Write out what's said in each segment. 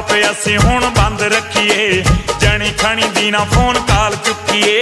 Laptop असी हुण बंद रखिए, जनी खनी दी ना फोन कॉल चुकिए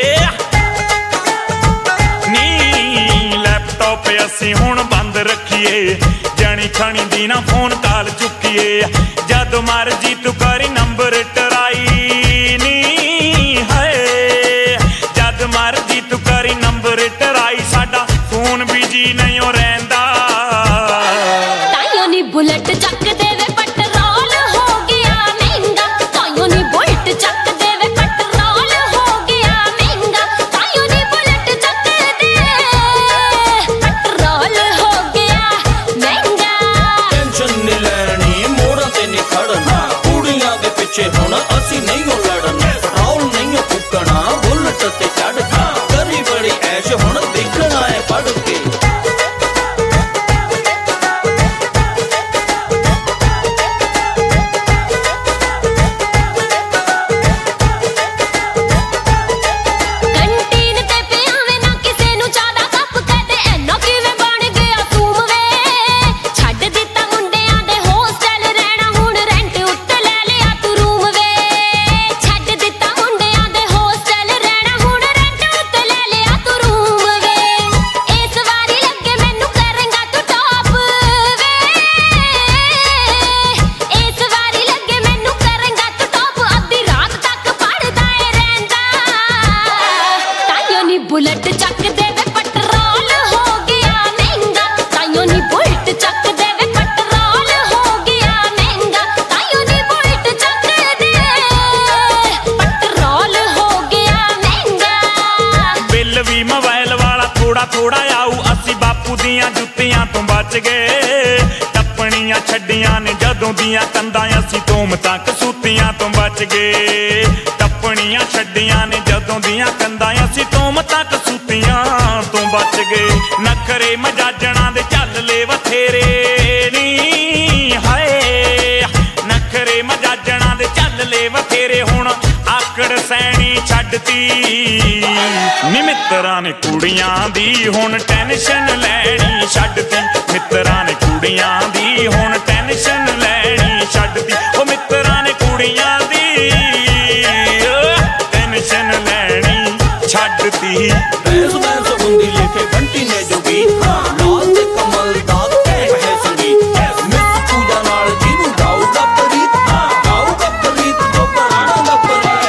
नी। लैपटॉप असी हुण बंद रखिए, जनी खनी दी ना फोन कॉल चुकिए। जद मर्जी तू करी नंबर टराई नी है, जद मर्जी तू करी नंबर टराई, साडा फोन बिजी नहीं हो रहिंदा। ताइयों नी बुलेट चक देवे पेट्रोल हो गया महंगा, ताइयों नी बुलेट चक देवे पेट्रोल हो गया महंगा, ताइयों नी बुलेट चक दे पेट्रोल हो गया महंगा। टेंशन नहीं लैनी मोड़ा ते नहीं खड़ना, कुड़ियां दे पिछे हुण असी नहीं हो लड़ना। पेट्रोल नहीं फूकना बुलेट ते चढ़ के, करी बड़ी ऐश हुण देखना है पढ़ के। बुलेट चक देवे पेट्रोल हो गया महंगा, ताइयों नी बुलेट चक देवे पेट्रोल हो गया महंगा, ताइयों नी बुलेट चक दे पेट्रोल हो गया महंगा। बिल भी मोबाइल वाला थोड़ा थोड़ा आऊ, असी बापू दियां जुत्तियां तो बच गए। टप्पणियां छड्डियां ने जदों दियां कंधां, असी तोहमतां कसूतियां तो बच गए। टप्पणियां छड्डियां ने जदों दियां कंधां, असी तोहमतां कसूतियां तो बच गए। नखरे मजाजणा दे झल ले बथेरे नी हाय, नखरे मजाजणा दे झल ले बथेरे, हुण आकड़ सैनी छड्डती नी। मित्तरां ने कुड़ियां दी हुण टेंशन लैनी छड्डती, मित्तरां ने कुड़ियां दी हुण टेंशन लैनी छड्डती। ओ मित्तरां ने कुड़ियां दी टेंशन लैनी छड्डती। बैस बैस हुंदी लिखे घंटी ने जो गीत, लाल ते कमल दा कैफ है संगीत। मिस पूजा नाल जीनू गाऊगा प्रीत, गाऊगा प्रीत जो बनाऊगा प्रीत।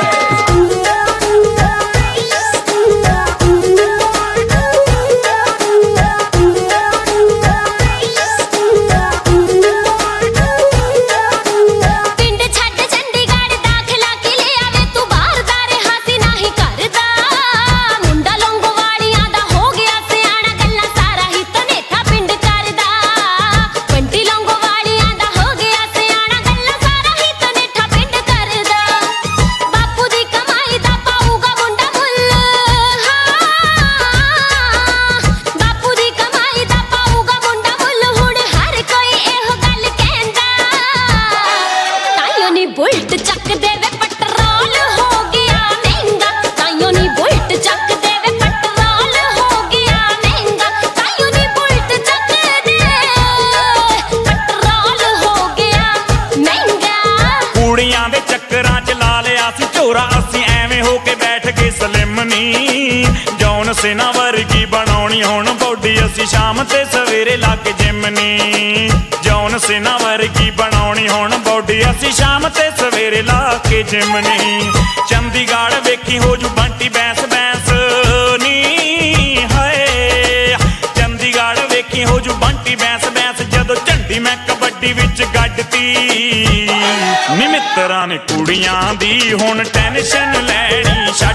पिंड छड्ड चंडीगढ़ दाखला कि ले आवे तू बाहर दा रहा सी नाही करदा। मुंडा लौंगोवालियां दा हो गया सियाणा, गल्लां सारा ही तनेठा पिंड करदा। पंटी लौंगोवालियां दा हो गया सियाणा, गल्लां सारा ही तनेठा पिंड करदा। बापू दी कमाई दा पाऊगा मुंडा मुੱਲ, बापू दी कमाई दा पाऊगा मुंडा मुੱਲ, हुण हर कोई एहो गल कहंदा। ताइयों नी बुलेट चक देवे पेट्रोल हो गया महंगा, ताइयों नी बुलेट चक देवे पेट्रोल हो गया महंगा, ताइयों नी बुलेट चक दे पेट्रोल हो गया महंगा। कुड़ियां दे चक्करां च ला लिया सी झोरा, असी एवें हो के बैठ के सलिम नी। जौन सिना वर्गी बनाउणी हुण बॉडी, असी शाम ते सवेरे लग जिम नी। जौन सिना वर्गी बनाउणी हुण बॉडी, असी शाम ते सवेरे ला के जिम नी। चंडीगढ़ वेखी हो जू बंटी बैंस बैंस नी हाय, चंडीगढ़ वेखी हो जू बंटी बैंस बैंस, जदों झंडी मैं कबड्डी विच गड्डती नी। मित्तरां ने कुड़ियां दी हुण टेंशन लैनी